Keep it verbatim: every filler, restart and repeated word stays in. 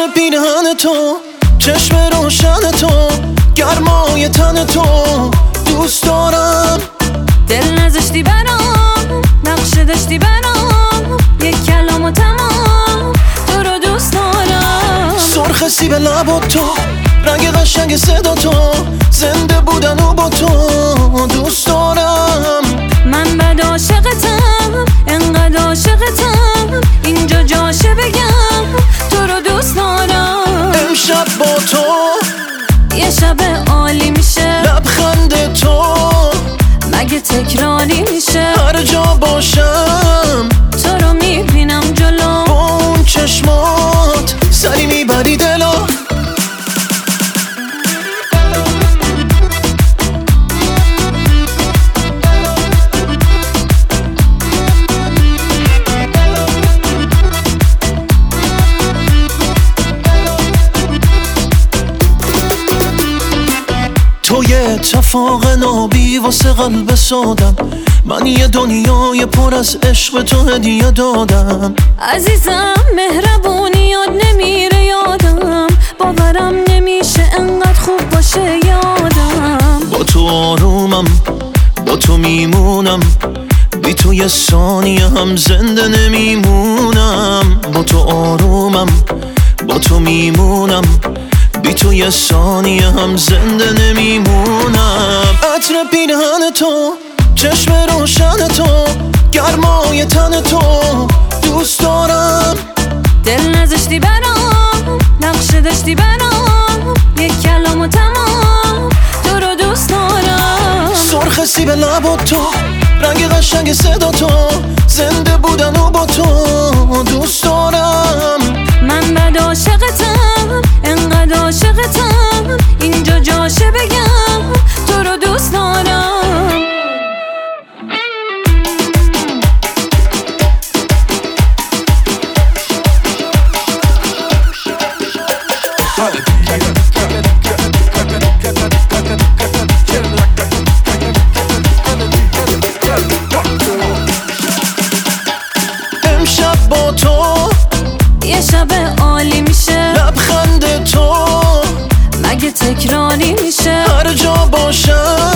عطر پیرهن تو، چشم روشن تو، گرمای تن تو دوست دارم. دل نذاشتی برام، نقشه داشتی برام، یک کلام و تمام تو رو دوست دارم. سرخ سیب لبات تو، رنگ قشنگ صدا تو، زنده بودن و با تو دوست دارم. من بد عاشقتم، انقدر عاشقتم، اینجا جاشه بگم تو رو دوست دارم. امشب با تو یه شب عالی میشه، لبخند تو مگه تکراری میشه؟ هر جا باشم تو رو میبینم جلو، با اون چشمات سری میبری دلا. تو یه اتفاق نابی واسه قلب سادم، من یه دنیای پر از عشق تو هدیه دادم. عزیزم مهربونی یاد نمیره یادم، باورم نمیشه انقدر خوب باشه یادم. با تو آرومم، با تو میمونم، بی تو یه ثانیه هم زنده نمیمونم. با تو آرومم، با تو میمونم، بی تو یه ثانیه هم زنده نمیمونم. عطر پیرهن تو، چشم روشن تو، گرمای تن تو دوست دارم. دل نذاشتی برام، نقشه داشتی برام، یک کلام و تمام تو رو دوست دارم. سرخ سیب لبات تو، رنگ قشنگ صدا تو، زنده بودن و با تو دوست دارم. من بد عاشقتم، انقدر عاشقتم، اینجا جاشه بگم تو رو دوست دارم. امشب با تو یه شب عالی میشه، لبخند تو مگه تکراری میشه؟ هر جا باشم